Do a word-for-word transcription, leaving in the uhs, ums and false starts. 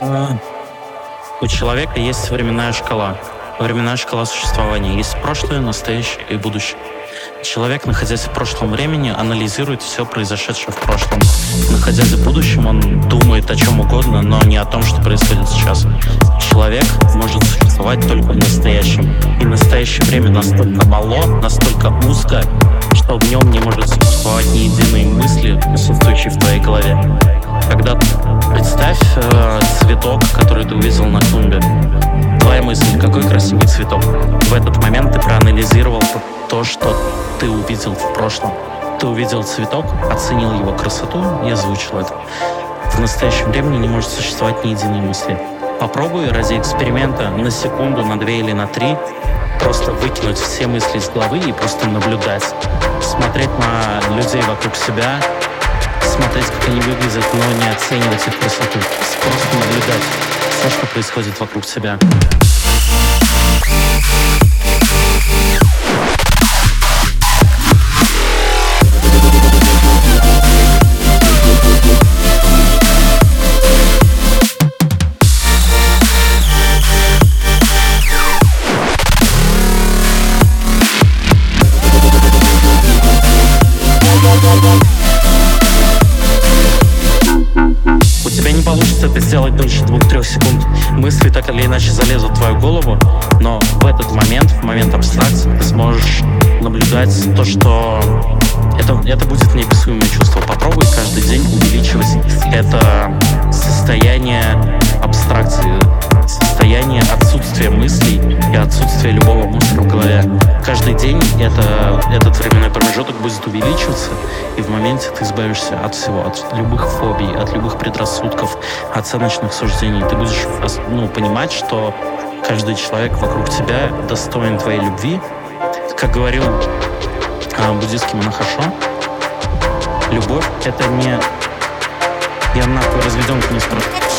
А, У человека есть временная шкала. Временная шкала существования. Есть прошлое, настоящее и будущее. Человек, находясь в прошлом времени, анализирует все произошедшее в прошлом. Находясь в будущем, он думает о чем угодно, но не о том, что происходит сейчас. Человек может существовать только в настоящем. И настоящее время настолько мало, настолько узко, что в нем не может существовать ни единой мысли, присутствующей в твоей голове. Когда представь э, цветок, который ты увидел на клумбе. Твоя мысль, какой красивый цветок. В этот момент ты проанализировал то, что ты увидел в прошлом. Ты увидел цветок, оценил его красоту и озвучил это. В настоящем времени не может существовать ни единой мысли. Попробуй ради эксперимента на секунду, на две или на три просто выкинуть все мысли из головы и просто наблюдать. Смотреть на людей вокруг себя, смотреть, как они выглядят, но не оценивать их красоту. Просто наблюдать все, что происходит вокруг себя. У тебя не получится это сделать дольше двух-трех секунд. Мысли так или иначе залезут в твою голову, но в этот момент, в момент абстракции, ты сможешь наблюдать то, что это, это будет неописуемое чувство. Попробуй каждый день увеличивать это состояние абстракции, состояние отсутствия мыслей и отсутствия любого мусора в голове. Каждый день это, этот временной промежуток будет увеличиваться, и в моменте ты избавишься от всего, от любых фобий, от любых предрассудков, оценочных суждений. Ты будешь ну, понимать, что каждый человек вокруг тебя достоин твоей любви. Как говорил а, буддийский монах Ашо, любовь — это не... Я нахуй разведенку не спрашиваю.